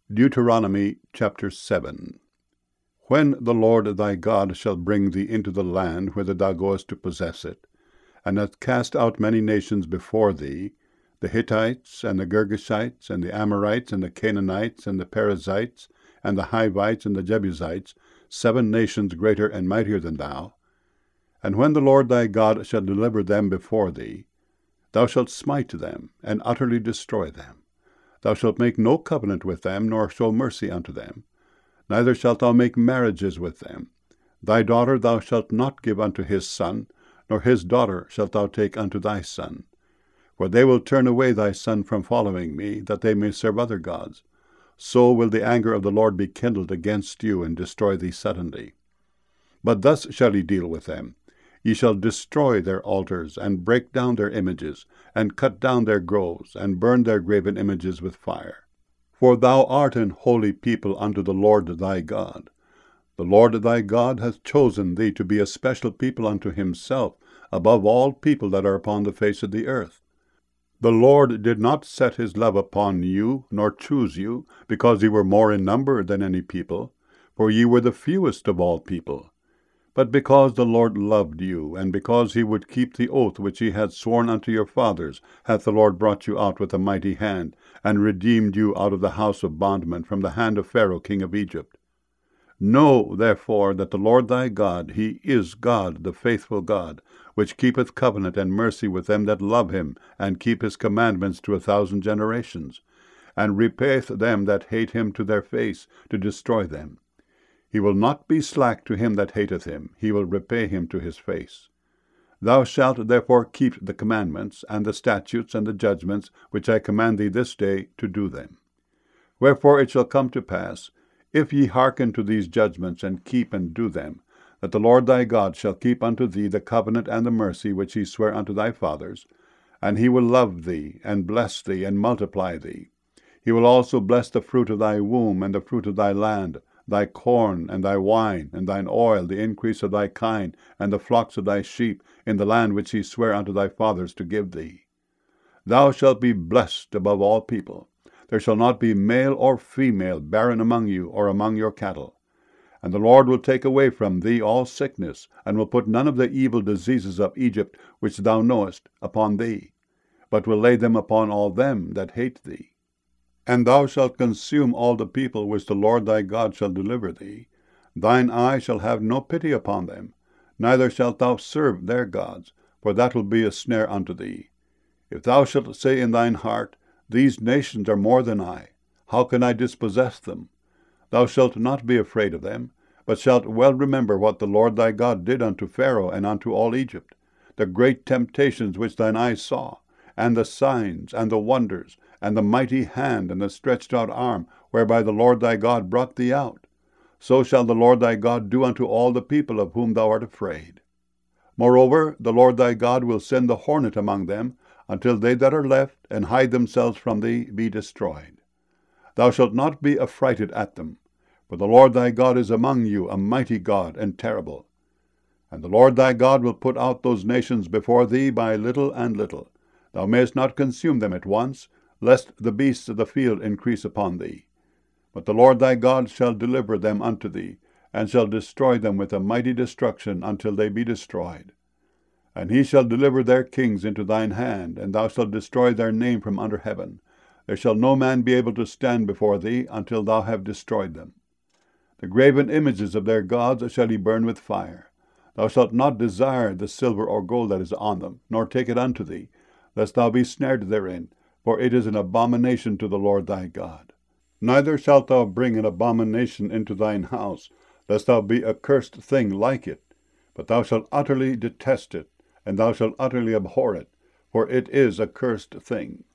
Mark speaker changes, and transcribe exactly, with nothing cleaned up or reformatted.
Speaker 1: Deuteronomy chapter seven. When the Lord thy God shall bring thee into the land whither thou goest to possess it, and hath cast out many nations before thee, the Hittites, and the Girgashites, and the Amorites, and the Canaanites, and the Perizzites, and the Hivites, and the Jebusites, seven nations greater and mightier than thou, and when the Lord thy God shall deliver them before thee, thou shalt smite them, and utterly destroy them. Thou shalt make no covenant with them, nor show mercy unto them. Neither shalt thou make marriages with them. Thy daughter thou shalt not give unto his son, nor his daughter shalt thou take unto thy son. For they will turn away thy son from following me, that they may serve other gods. So will the anger of the Lord be kindled against you, and destroy thee suddenly. But thus shall he deal with them. Ye shall destroy their altars, and break down their images, and cut down their groves, and burn their graven images with fire. For thou art an holy people unto the Lord thy God. The Lord thy God hath chosen thee to be a special people unto himself, above all people that are upon the face of the earth. The Lord did not set his love upon you, nor choose you, because ye were more in number than any people, for ye were the fewest of all people. But because the Lord loved you, and because he would keep the oath which he had sworn unto your fathers, hath the Lord brought you out with a mighty hand, and redeemed you out of the house of bondmen, from the hand of Pharaoh king of Egypt. Know, therefore, that the Lord thy God, he is God, the faithful God, which keepeth covenant and mercy with them that love him, and keep his commandments to a thousand generations, and repayeth them that hate him to their face, to destroy them. He will not be slack to him that hateth him, he will repay him to his face. Thou shalt therefore keep the commandments, and the statutes, and the judgments, which I command thee this day, to do them. Wherefore it shall come to pass, if ye hearken to these judgments, and keep and do them, that the Lord thy God shall keep unto thee the covenant and the mercy which he sware unto thy fathers, and he will love thee, and bless thee, and multiply thee. He will also bless the fruit of thy womb, and the fruit of thy land, thy corn, and thy wine, and thine oil, the increase of thy kine, and the flocks of thy sheep, in the land which he sware unto thy fathers to give thee. Thou shalt be blessed above all people. There shall not be male or female barren among you, or among your cattle. And the Lord will take away from thee all sickness, and will put none of the evil diseases of Egypt, which thou knowest, upon thee, but will lay them upon all them that hate thee. And thou shalt consume all the people which the Lord thy God shall deliver thee. Thine eye shall have no pity upon them, neither shalt thou serve their gods, for that will be a snare unto thee. If thou shalt say in thine heart, These nations are more than I, how can I dispossess them? Thou shalt not be afraid of them, but shalt well remember what the Lord thy God did unto Pharaoh and unto all Egypt, the great temptations which thine eyes saw, and the signs, and the wonders, and the mighty hand, and the stretched out arm, whereby the Lord thy God brought thee out. So shall the Lord thy God do unto all the people of whom thou art afraid. Moreover, the Lord thy God will send the hornet among them, until they that are left, and hide themselves from thee, be destroyed. Thou shalt not be affrighted at them, for the Lord thy God is among you, a mighty God, and terrible. And the Lord thy God will put out those nations before thee by little and little. Thou mayest not consume them at once, lest the beasts of the field increase upon thee. But the Lord thy God shall deliver them unto thee, and shall destroy them with a mighty destruction until they be destroyed. And he shall deliver their kings into thine hand, and thou shalt destroy their name from under heaven. There shall no man be able to stand before thee until thou have destroyed them. The graven images of their gods shall he burn with fire. Thou shalt not desire the silver or gold that is on them, nor take it unto thee, lest thou be snared therein, for it is an abomination to the Lord thy God. Neither shalt thou bring an abomination into thine house, lest thou be a cursed thing like it, but thou shalt utterly detest it, and thou shalt utterly abhor it, for it is a cursed thing.